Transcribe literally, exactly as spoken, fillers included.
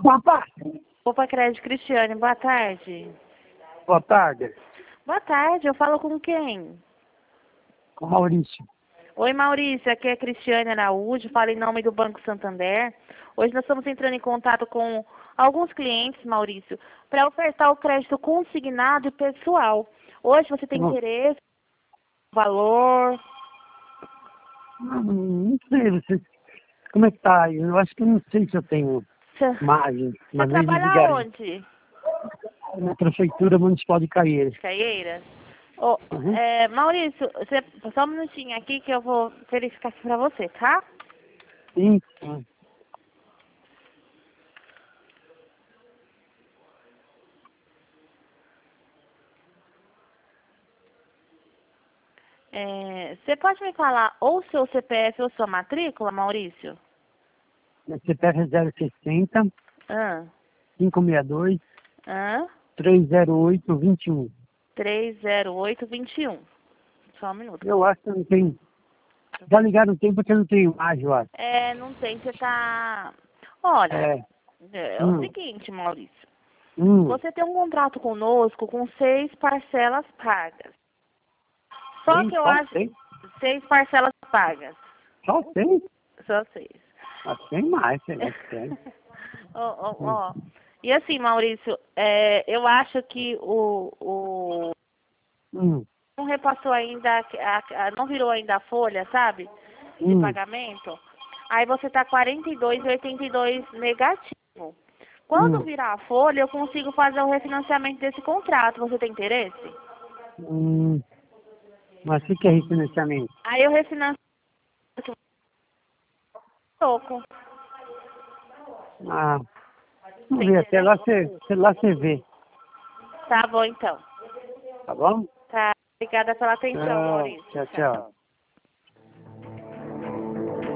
Opa! Opa, Crédito Cristiane, boa tarde. Boa tarde. Boa tarde, eu falo com quem? Com Maurício. Oi, Maurício, aqui é Cristiane Araújo, falo em nome do Banco Santander. Hoje nós estamos entrando em contato com alguns clientes, Maurício, para ofertar o crédito consignado e pessoal. Hoje você tem Não. interesse, valor? Não, não sei, você, como é que tá? Eu acho que eu não sei se eu tenho Você margem. Uma vez me trabalha ligaram onde? na Prefeitura Municipal de Caieiras. Caieiras? Ô, Uhum. é, Maurício, você, só um minutinho aqui que eu vou verificar aqui para você, tá? Sim. sim. É, você pode me falar ou seu C P F ou sua matrícula, Maurício? Meu C P F é zero sessenta, Ah, quinhentos e sessenta e dois, ah, trezentos e oito, vinte e um. três zero oito dois um. Só um minuto. Eu acho que eu não tenho. Já ligaram no tempo porque eu não tenho imagem, eu acho. É, não tem, você tá... Olha, É. é o Hum. seguinte, Maurício. Hum. Você tem um contrato conosco com seis parcelas pagas. Só Seis, que eu só acho... seis? Seis parcelas pagas. Só seis? Só seis. Ah, tem mais, sei lá, tem. Ó, ó, Hum. ó. E assim, Maurício, é, eu acho que o, o Hum. não repassou ainda, a, a- não virou ainda a folha, sabe? De Hum. pagamento. Aí você tá quarenta e dois e oitenta e dois negativo. Quando Hum. virar a folha, eu consigo fazer o refinanciamento desse contrato. Você tem interesse? Hum. Mas o que que é refinanciamento? Aí eu refinancio pouco. Ah, vamos Tem ver, até interesse? lá você, até lá você vê, Tá bom, então. tá bom? Tá. Obrigada pela atenção, Tchau, Maurício. tchau, Tchau. tchau.